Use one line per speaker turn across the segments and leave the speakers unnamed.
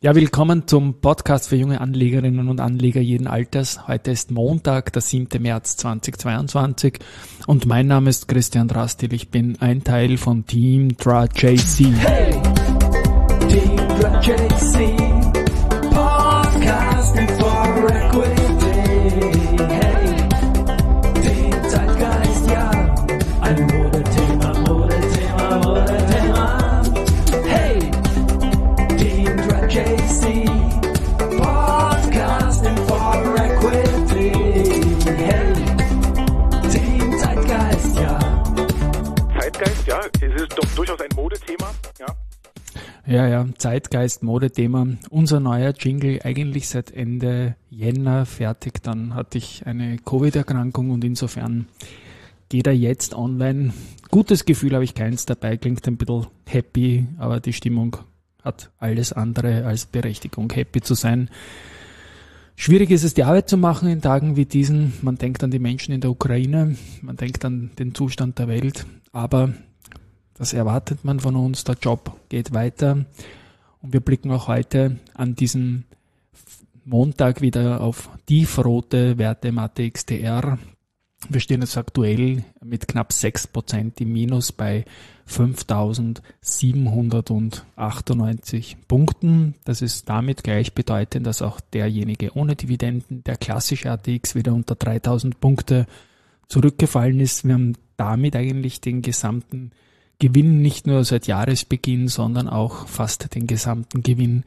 Ja, willkommen zum Podcast für junge Anlegerinnen und Anleger jeden Alters. Heute ist Montag, der 7. März 2022 und mein Name ist Christian Drastil. Ich bin ein Teil von Team DraJC.
Hey, Team DraJC, Podcasting for Equity. Hey, Team Zeitgeist, ja, ein Modethema. Hey, Team DraJC, Podcasting for Equity. Hey, Team Zeitgeist, ja.
Zeitgeist, ja, es ist doch durchaus ein Modethema, ja.
Ja, Zeitgeist, Modethema. Unser neuer Jingle eigentlich seit Ende Jänner fertig. Dann hatte ich eine Covid-Erkrankung und insofern geht er jetzt online. Gutes Gefühl habe ich keins dabei, klingt ein bisschen happy, aber die Stimmung hat alles andere als Berechtigung, happy zu sein. Schwierig ist es, die Arbeit zu machen in Tagen wie diesen. Man denkt an die Menschen in der Ukraine, man denkt an den Zustand der Welt, aber das erwartet man von uns, der Job geht weiter und wir blicken auch heute an diesem Montag wieder auf tiefrote Werte im ATXDR. Wir stehen jetzt aktuell mit knapp 6% im Minus bei 5.798 Punkten. Das ist damit gleichbedeutend, dass auch derjenige ohne Dividenden, der klassische ATX, wieder unter 3.000 Punkte zurückgefallen ist. Wir haben damit eigentlich den gesamten Gewinn nicht nur seit Jahresbeginn, sondern auch fast den gesamten Gewinn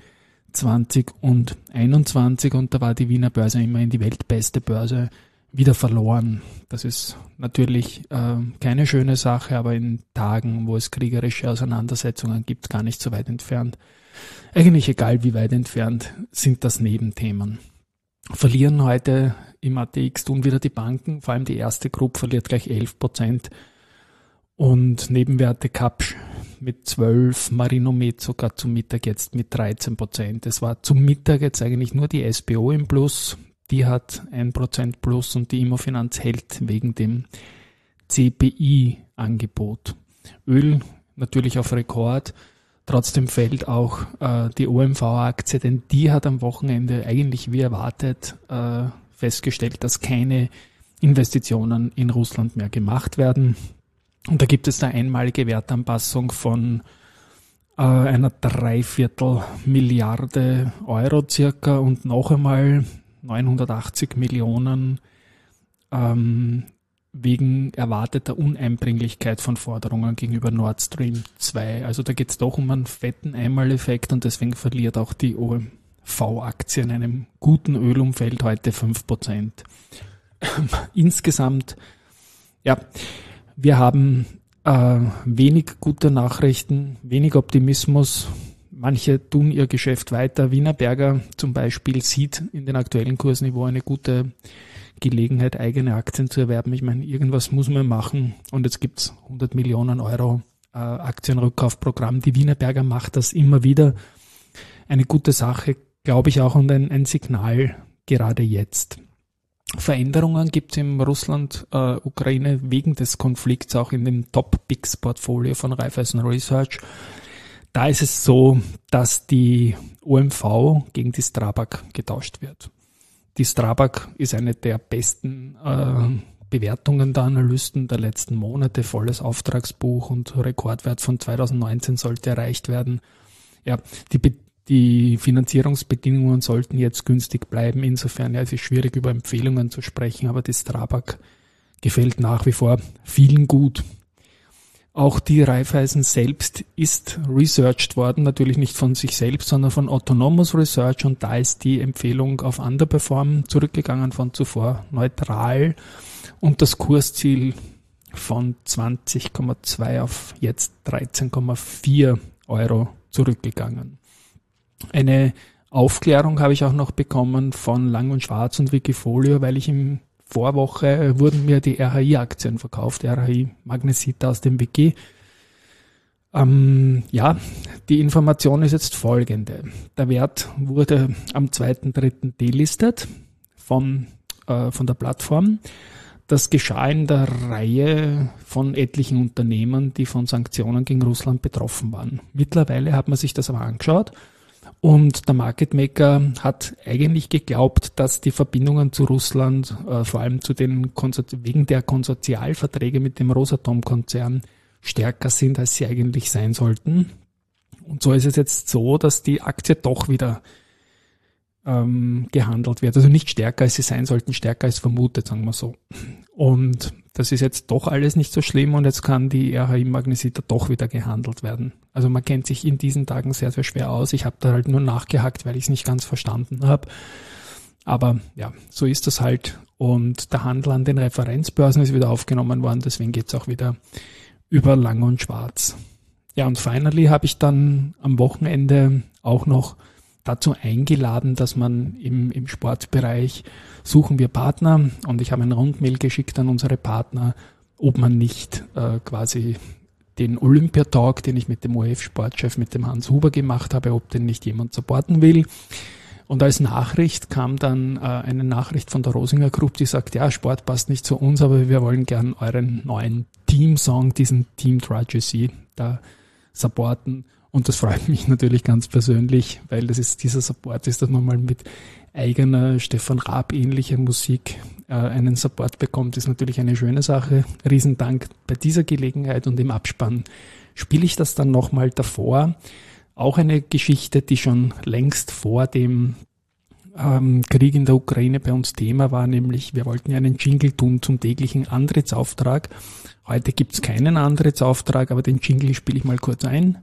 2021 und da war die Wiener Börse immerhin die weltbeste Börse wieder verloren. Das ist natürlich keine schöne Sache, aber in Tagen, wo es kriegerische Auseinandersetzungen gibt, gar nicht so weit entfernt. Eigentlich egal wie weit entfernt, sind das Nebenthemen. Verlieren heute im ATX tun wieder die Banken, vor allem die erste Gruppe verliert gleich 11%. Und Nebenwerte Kapsch mit 12, Marinomed sogar zum Mittag jetzt mit 13%. Es war zum Mittag jetzt eigentlich nur die SBO im Plus, die hat 1% Plus und die Immofinanz hält wegen dem CPI-Angebot. Öl natürlich auf Rekord, trotzdem fällt auch die OMV-Aktie, denn die hat am Wochenende eigentlich wie erwartet festgestellt, dass keine Investitionen in Russland mehr gemacht werden. Und da gibt es eine einmalige Wertanpassung von einer 3/4 Milliarde Euro circa und noch einmal 980 Millionen wegen erwarteter Uneinbringlichkeit von Forderungen gegenüber Nord Stream 2. Also da geht es doch um einen fetten Einmaleffekt und deswegen verliert auch die OMV-Aktie in einem guten Ölumfeld heute 5%. Insgesamt, ja, wir haben wenig gute Nachrichten, wenig Optimismus. Manche tun ihr Geschäft weiter. Wienerberger zum Beispiel sieht in den aktuellen Kursniveau eine gute Gelegenheit, eigene Aktien zu erwerben. Ich meine, irgendwas muss man machen und jetzt gibt's 100 Millionen Euro Aktienrückkaufprogramm. Die Wienerberger macht das immer wieder. Eine gute Sache, glaube ich auch, und ein Signal gerade jetzt. Veränderungen gibt es im Russland-Ukraine wegen des Konflikts auch in dem Top-Picks-Portfolio von Raiffeisen Research. Da ist es so, dass die OMV gegen die Strabag getauscht wird. Die Strabag ist eine der besten Bewertungen der Analysten der letzten Monate, volles Auftragsbuch und Rekordwert von 2019 sollte erreicht werden. Ja, die Finanzierungsbedingungen sollten jetzt günstig bleiben. Insofern, ja, es ist schwierig über Empfehlungen zu sprechen, aber die Strabag gefällt nach wie vor vielen gut. Auch die Raiffeisen selbst ist researched worden, natürlich nicht von sich selbst, sondern von Autonomous Research und da ist die Empfehlung auf Underperform zurückgegangen von zuvor neutral und das Kursziel von 20,2 auf jetzt 13,4 Euro zurückgegangen. Eine Aufklärung habe ich auch noch bekommen von Lang und Schwarz und Wikifolio, weil ich im Vorwoche wurden mir die RHI-Aktien verkauft, RHI Magnesita aus dem WG. Ja, die Information ist jetzt folgende. Der Wert wurde am 2.3. delistet von der Plattform. Das geschah in der Reihe von etlichen Unternehmen, die von Sanktionen gegen Russland betroffen waren. Mittlerweile hat man sich das aber angeschaut Und der Market Maker hat eigentlich geglaubt, dass die Verbindungen zu Russland, vor allem wegen der Konsortialverträge mit dem Rosatom-Konzern, stärker sind, als sie eigentlich sein sollten. Und so ist es jetzt so, dass die Aktie doch wieder gehandelt wird. Also nicht stärker, als sie sein sollten, stärker als vermutet, sagen wir so. Und das ist jetzt doch alles nicht so schlimm und jetzt kann die RHI Magnesita doch wieder gehandelt werden. Also man kennt sich in diesen Tagen sehr, sehr schwer aus. Ich habe da halt nur nachgehakt, weil ich es nicht ganz verstanden habe. Aber ja, so ist das halt. Und der Handel an den Referenzbörsen ist wieder aufgenommen worden, deswegen geht es auch wieder über Lang und Schwarz. Ja, und finally habe ich dann am Wochenende auch noch dazu eingeladen, dass man im Sportbereich suchen wir Partner und ich habe ein Rundmail geschickt an unsere Partner, ob man nicht quasi den Olympiatalk, den ich mit dem ORF-Sportchef, mit dem Hans Huber gemacht habe, ob den nicht jemand supporten will. Und als Nachricht kam dann eine Nachricht von der Rosinger Group, die sagt, ja, Sport passt nicht zu uns, aber wir wollen gern euren neuen Teamsong, diesen Team Tragedy, da supporten. Und das freut mich natürlich ganz persönlich, weil dieser Support ist, dass man mal mit eigener Stefan Raab ähnlicher Musik einen Support bekommt, ist natürlich eine schöne Sache. Riesendank bei dieser Gelegenheit und im Abspann spiele ich das dann nochmal davor. Auch eine Geschichte, die schon längst vor dem Krieg in der Ukraine bei uns Thema war, nämlich wir wollten ja einen Jingle tun zum täglichen Antrittsauftrag. Heute gibt's keinen Antrittsauftrag, aber den Jingle spiele ich mal kurz ein.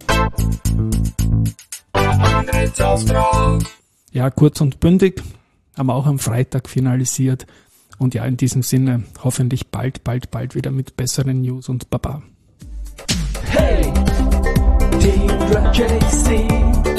Antrittsauftrag. Ja, kurz und bündig, haben wir auch am Freitag finalisiert. Und ja, in diesem Sinne hoffentlich bald wieder mit besseren News und Baba.
Hey, Team JC.